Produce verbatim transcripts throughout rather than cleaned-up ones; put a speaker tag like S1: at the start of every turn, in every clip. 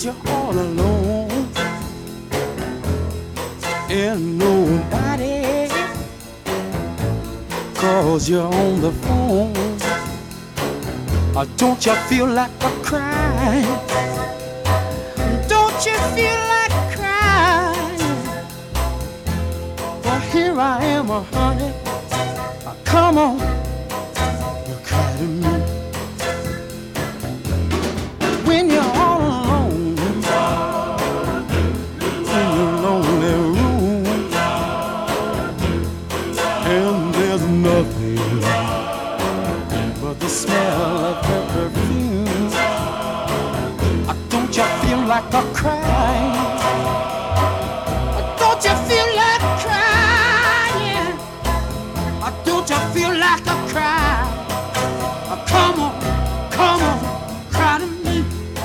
S1: 'cause you're all alone and nobody calls you on the phone. Or don't you feel like a crying? Don't you feel like crying? Well, here I am, oh, honey. Oh, come on, you cry to me when you're all alone in your lonely room, and there's nothing but the smell of her perfume. Oh, don't you feel like a crying? Oh, don't you feel like crying? Oh, don't you feel like a cry? Oh, come on, come on, cry to me.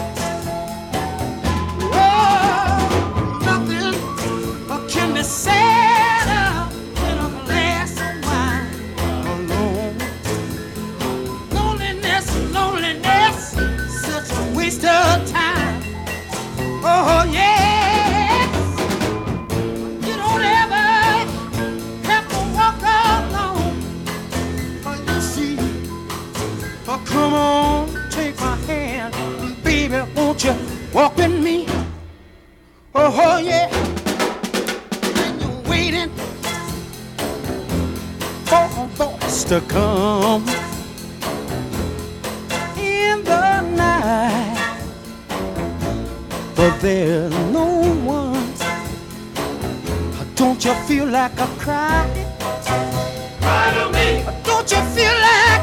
S1: Oh, nothing can be said in a glass of wine alone. Loneliness, loneliness, such a waste of time. Oh, yes. You don't ever have to walk alone. Oh, you see. Oh, come on, take my hand. Baby, won't you walk with me? Oh, oh yeah. And you're waiting for a voice to come in the night, but there's no one. Don't you feel like a cry? Cry to me. Don't you feel like